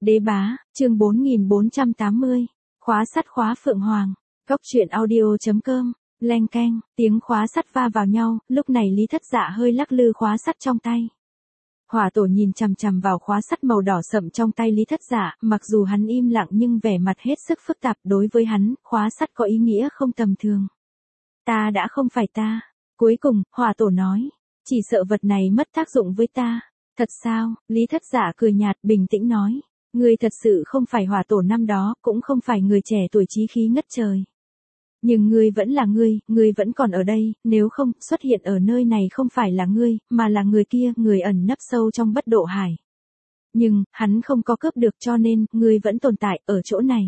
Đế bá, chương 4480. Khóa sắt khóa Phượng Hoàng. Góc truyện audio.com. Leng keng, tiếng khóa sắt va vào nhau, lúc này Lý Thất Dạ hơi lắc lư khóa sắt trong tay. Hỏa Tổ nhìn chằm chằm vào khóa sắt màu đỏ sậm trong tay Lý Thất Dạ, mặc dù hắn im lặng nhưng vẻ mặt hết sức phức tạp, đối với hắn, khóa sắt có ý nghĩa không tầm thường. Ta đã không phải ta. Cuối cùng, Hỏa Tổ nói, chỉ sợ vật này mất tác dụng với ta. Thật sao? Lý Thất Dạ cười nhạt, bình tĩnh nói. Ngươi thật sự không phải Hỏa Tổ năm đó, cũng không phải người trẻ tuổi chí khí ngất trời. Nhưng ngươi vẫn là ngươi vẫn còn ở đây, nếu không, xuất hiện ở nơi này không phải là ngươi, mà là người kia, người ẩn nấp sâu trong bất độ hải. Nhưng, hắn không có cướp được cho nên, ngươi vẫn tồn tại, ở chỗ này.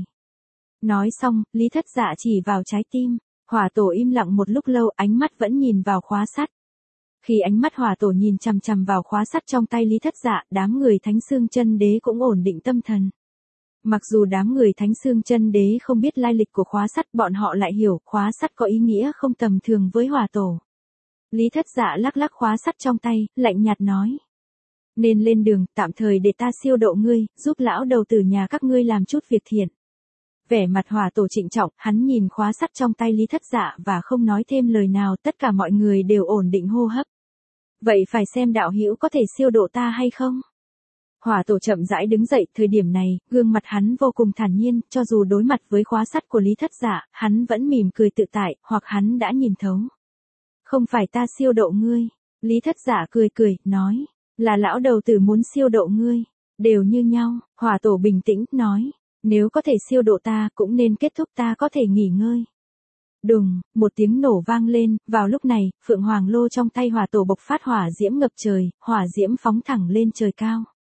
Nói xong, Lý Thất Dạ chỉ vào trái tim. Hỏa Tổ im lặng một lúc lâu, ánh mắt vẫn nhìn vào khóa sắt. Khi ánh mắt Hỏa Tổ nhìn chằm chằm vào khóa sắt trong tay Lý Thất Dạ, đám người Thánh Xương Chân Đế cũng ổn định tâm thần. Mặc dù đám người Thánh Xương Chân Đế không biết lai lịch của khóa sắt, bọn họ lại hiểu khóa sắt có ý nghĩa không tầm thường với Hỏa Tổ. Lý Thất Dạ lắc lắc khóa sắt trong tay, lạnh nhạt nói. Nên lên đường, tạm thời để ta siêu độ ngươi, giúp lão đầu tử nhà các ngươi làm chút việc thiện. Vẻ mặt Hỏa Tổ trịnh trọng, hắn nhìn khóa sắt trong tay Lý Thất Dạ và không nói thêm lời nào, tất cả mọi người đều ổn định hô hấp. Vậy phải xem đạo hữu có thể siêu độ ta hay không? Hỏa Tổ chậm rãi đứng dậy, thời điểm này, gương mặt hắn vô cùng thản nhiên, cho dù đối mặt với khóa sắt của Lý Thất Dạ, hắn vẫn mỉm cười tự tại, hoặc hắn đã nhìn thấu. Không phải ta siêu độ ngươi. Lý Thất Dạ cười, nói, là lão đầu tử muốn siêu độ ngươi. Đều như nhau, Hỏa Tổ bình tĩnh, nói, nếu có thể siêu độ ta, cũng nên kết thúc ta có thể nghỉ ngơi. Đùng, một tiếng nổ vang lên, vào lúc này, Phượng Hoàng Lô trong tay Hỏa Tổ bộc phát hỏa diễm ngập trời, hỏa diễm phóng thẳng lên trời cao.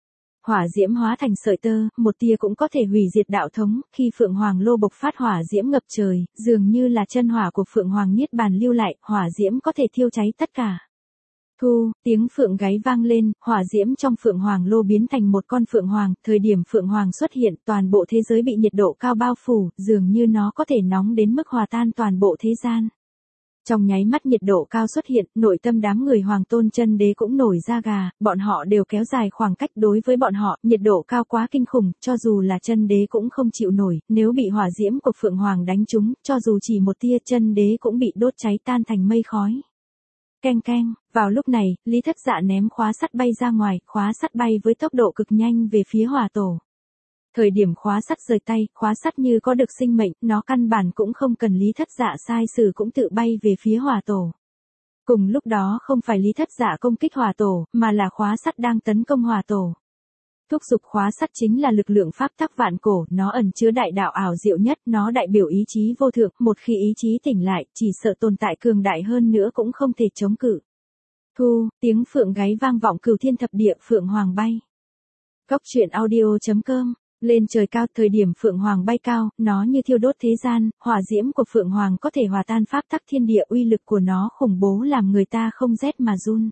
Hỏa diễm hóa thành sợi tơ, một tia cũng có thể hủy diệt đạo thống, khi Phượng Hoàng Lô bộc phát hỏa diễm ngập trời, dường như là chân hỏa của Phượng Hoàng Niết Bàn lưu lại, hỏa diễm có thể thiêu cháy tất cả. Thu, tiếng phượng gáy vang lên, hỏa diễm trong Phượng Hoàng Lô biến thành một con Phượng Hoàng, thời điểm Phượng Hoàng xuất hiện, toàn bộ thế giới bị nhiệt độ cao bao phủ, dường như nó có thể nóng đến mức hòa tan toàn bộ thế gian. Trong nháy mắt nhiệt độ cao xuất hiện, nội tâm đám người Hoàng Tôn Chân Đế cũng nổi da gà, bọn họ đều kéo dài khoảng cách, đối với bọn họ, nhiệt độ cao quá kinh khủng, cho dù là Chân Đế cũng không chịu nổi, nếu bị hỏa diễm của Phượng Hoàng đánh trúng, cho dù chỉ một tia, Chân Đế cũng bị đốt cháy tan thành mây khói. Keng keng, vào lúc này, Lý Thất Dạ ném khóa sắt bay ra ngoài, khóa sắt bay với tốc độ cực nhanh về phía Hỏa Tổ. Thời điểm khóa sắt rời tay, khóa sắt như có được sinh mệnh, nó căn bản cũng không cần Lý Thất Dạ sai sử cũng tự bay về phía Hỏa Tổ. Cùng lúc đó không phải Lý Thất Dạ công kích Hỏa Tổ, mà là khóa sắt đang tấn công Hỏa Tổ. Thúc giục khóa sắt chính là lực lượng pháp tắc vạn cổ, nó ẩn chứa đại đạo ảo diệu nhất, nó đại biểu ý chí vô thượng, một khi ý chí tỉnh lại, chỉ sợ tồn tại cường đại hơn nữa cũng không thể chống cự. Thu, tiếng phượng gáy vang vọng cửu thiên thập địa, Phượng Hoàng bay. Góc truyện audio.com. Lên trời cao, thời điểm Phượng Hoàng bay cao, nó như thiêu đốt thế gian, hỏa diễm của Phượng Hoàng có thể hòa tan pháp tắc thiên địa, uy lực của nó khủng bố làm người ta không rét mà run.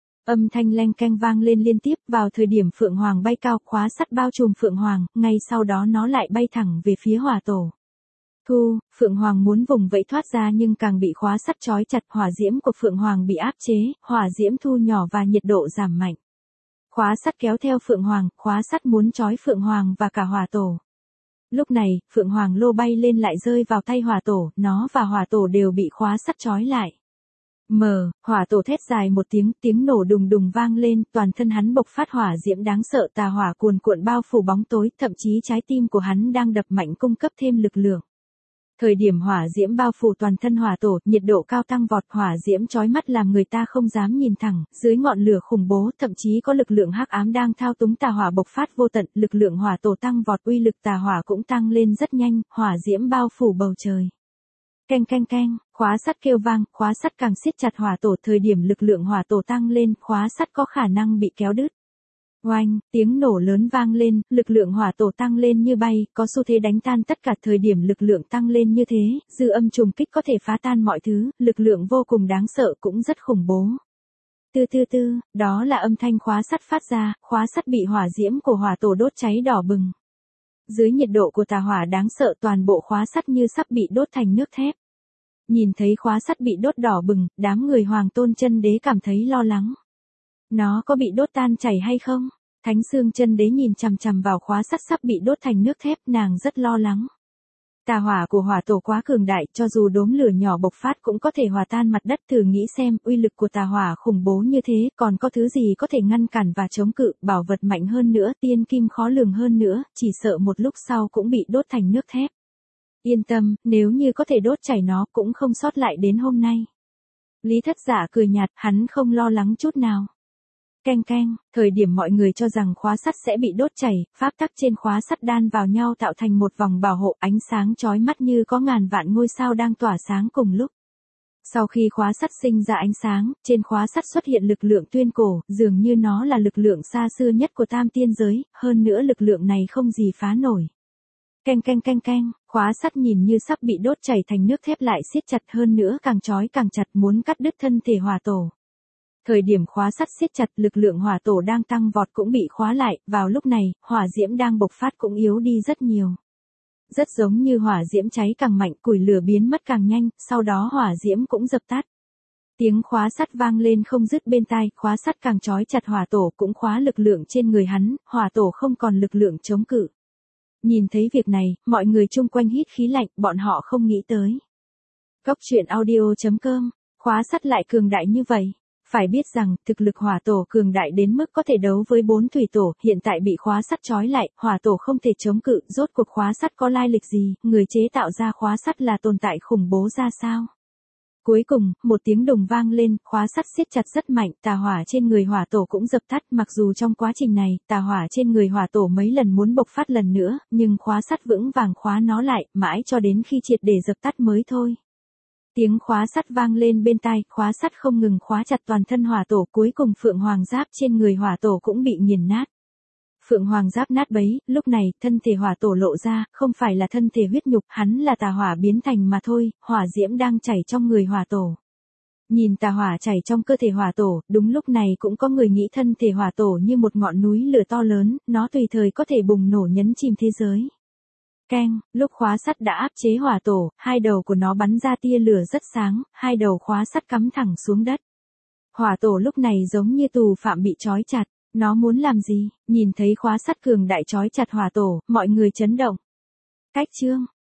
Âm thanh leng keng vang lên liên tiếp, vào thời điểm Phượng Hoàng bay cao, khóa sắt bao trùm Phượng Hoàng, ngay sau đó nó lại bay thẳng về phía Hỏa Tổ. Thu, Phượng Hoàng muốn vùng vẫy thoát ra nhưng càng bị khóa sắt trói chặt, hỏa diễm của Phượng Hoàng bị áp chế, hỏa diễm thu nhỏ và nhiệt độ giảm mạnh. Khóa sắt kéo theo Phượng Hoàng, khóa sắt muốn trói Phượng Hoàng và cả Hỏa Tổ. Lúc này, Phượng Hoàng Lô bay lên lại rơi vào tay Hỏa Tổ, nó và Hỏa Tổ đều bị khóa sắt trói lại. Hỏa Tổ thét dài một tiếng nổ đùng đùng vang lên, toàn thân hắn bộc phát hỏa diễm đáng sợ, tà hỏa cuồn cuộn bao phủ bóng tối, thậm chí trái tim của hắn đang đập mạnh cung cấp thêm lực lượng. Thời điểm hỏa diễm bao phủ toàn thân Hỏa Tổ, nhiệt độ cao tăng vọt, hỏa diễm chói mắt làm người ta không dám nhìn thẳng, dưới ngọn lửa khủng bố, thậm chí có lực lượng hắc ám đang thao túng tà hỏa bộc phát vô tận, lực lượng Hỏa Tổ tăng vọt, uy lực tà hỏa cũng tăng lên rất nhanh, hỏa diễm bao phủ bầu trời. Keng keng keng, khóa sắt kêu vang, khóa sắt càng siết chặt Hỏa Tổ, thời điểm lực lượng Hỏa Tổ tăng lên, khóa sắt có khả năng bị kéo đứt. Oanh, tiếng nổ lớn vang lên, lực lượng Hỏa Tổ tăng lên như bay, có xu thế đánh tan tất cả, thời điểm lực lượng tăng lên như thế, dư âm trùng kích có thể phá tan mọi thứ, lực lượng vô cùng đáng sợ cũng rất khủng bố. Tư, đó là âm thanh khóa sắt phát ra, khóa sắt bị hỏa diễm của Hỏa Tổ đốt cháy đỏ bừng. Dưới nhiệt độ của tà hỏa đáng sợ, toàn bộ khóa sắt như sắp bị đốt thành nước thép. Nhìn thấy khóa sắt bị đốt đỏ bừng, đám người Hoàng Tôn Chân Đế cảm thấy lo lắng. Nó có bị đốt tan chảy hay không? Thánh Xương Chân Đế nhìn chằm chằm vào khóa sắt sắp bị đốt thành nước thép, nàng rất lo lắng. Tà hỏa của hỏa tổ quá cường đại, cho dù đốm lửa nhỏ bộc phát cũng có thể hòa tan mặt đất. Thử nghĩ xem, uy lực của tà hỏa khủng bố như thế, còn có thứ gì có thể ngăn cản và chống cự, bảo vật mạnh hơn nữa, tiên kim khó lường hơn nữa, chỉ sợ một lúc sau cũng bị đốt thành nước thép. Yên tâm, nếu như có thể đốt chảy nó cũng không sót lại đến hôm nay. Lý Thất Dạ cười nhạt, hắn không lo lắng chút nào. Keng keng, thời điểm mọi người cho rằng khóa sắt sẽ bị đốt chảy, pháp tắc trên khóa sắt đan vào nhau tạo thành một vòng bảo hộ, ánh sáng chói mắt như có ngàn vạn ngôi sao đang tỏa sáng cùng lúc. Sau khi khóa sắt sinh ra ánh sáng, trên khóa sắt xuất hiện lực lượng tuyên cổ, dường như nó là lực lượng xa xưa nhất của tam tiên giới, hơn nữa lực lượng này không gì phá nổi. Keng keng keng keng, khóa sắt nhìn như sắp bị đốt chảy thành nước thép lại siết chặt hơn nữa, càng chói càng chặt, muốn cắt đứt thân thể hỏa tổ. Thời điểm khóa sắt siết chặt, lực lượng hỏa tổ đang tăng vọt cũng bị khóa lại, vào lúc này, hỏa diễm đang bộc phát cũng yếu đi rất nhiều. Rất giống như hỏa diễm cháy càng mạnh, củi lửa biến mất càng nhanh, sau đó hỏa diễm cũng dập tắt. Tiếng khóa sắt vang lên không dứt bên tai, khóa sắt càng trói chặt hỏa tổ cũng khóa lực lượng trên người hắn, hỏa tổ không còn lực lượng chống cự. Nhìn thấy việc này, mọi người chung quanh hít khí lạnh, bọn họ không nghĩ tới. Góc truyện audio.com, khóa sắt lại cường đại như vậy. Phải biết rằng, thực lực hỏa tổ cường đại đến mức có thể đấu với 4 thủy tổ, hiện tại bị khóa sắt trói lại, hỏa tổ không thể chống cự, rốt cuộc khóa sắt có lai lịch gì, người chế tạo ra khóa sắt là tồn tại khủng bố ra sao. Cuối cùng, một tiếng đùng vang lên, khóa sắt siết chặt rất mạnh, tà hỏa trên người hỏa tổ cũng dập tắt, mặc dù trong quá trình này, tà hỏa trên người hỏa tổ mấy lần muốn bộc phát lần nữa, nhưng khóa sắt vững vàng khóa nó lại, mãi cho đến khi triệt để dập tắt mới thôi. Tiếng khóa sắt vang lên bên tai, khóa sắt không ngừng khóa chặt toàn thân hỏa tổ, cuối cùng phượng hoàng giáp trên người hỏa tổ cũng bị nghiền nát. Phượng hoàng giáp nát bấy, lúc này, thân thể hỏa tổ lộ ra, không phải là thân thể huyết nhục, hắn là tà hỏa biến thành mà thôi, hỏa diễm đang chảy trong người hỏa tổ. Nhìn tà hỏa chảy trong cơ thể hỏa tổ, đúng lúc này cũng có người nghĩ thân thể hỏa tổ như một ngọn núi lửa to lớn, nó tùy thời có thể bùng nổ nhấn chìm thế giới. Keng, lúc khóa sắt đã áp chế hỏa tổ, hai đầu của nó bắn ra tia lửa rất sáng, hai đầu khóa sắt cắm thẳng xuống đất. Hỏa tổ lúc này giống như tù phạm bị trói chặt, nó muốn làm gì? Nhìn thấy khóa sắt cường đại trói chặt hỏa tổ, mọi người chấn động. Cách chương